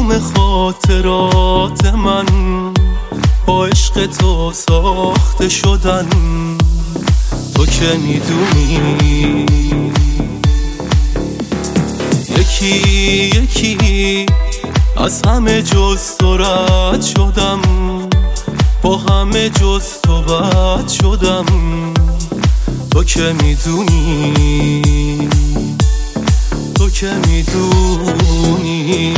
تموم خاطرات من با عشق تو ساخته شدن. تو که میدونی یکی یکی از همه جز تو رد شدم، با همه جز تو بد شدم. تو که میدونی، تو که میدونی.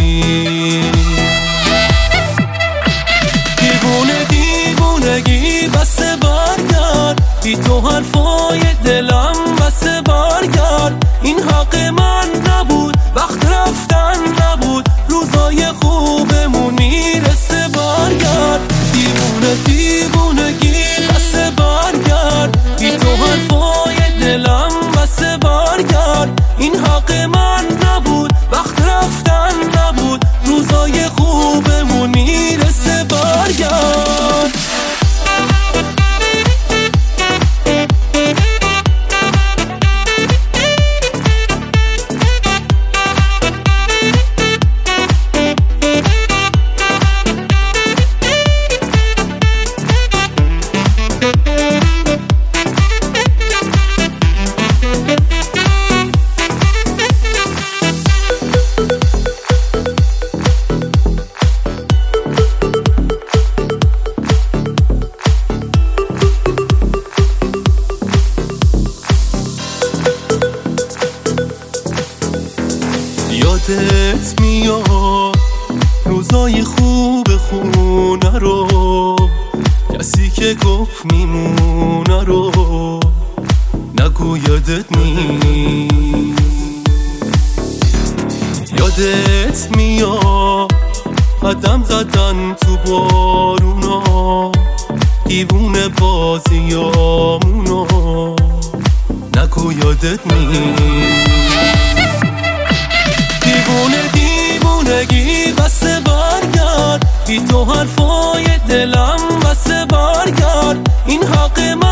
دیوونه دیوونگی بسه برگرد، بی تو حرفای دلم بسه برگرد. این حق من نبود، وقت رفتن نبود، روزای خوبمون میرسه برگرد. دیوونه دیوونگی بسه برگرد، بی تو حرفای دلم بسه برگرد. این حق من نبود، وقت رفتن نبود، روزای خوبمون میرسه برگرد. یادت میاد روزای خوب خونه رو، کسی که گفت میمونه رو نگو یادت نیست. یادت میاد قدم زدن تو بارونا، دیوونه بازیامونو نگو یادت نیست. دیوونه دیوونگی بسه برگرد، بی تو حرفای دلم بسه برگرد. این حق من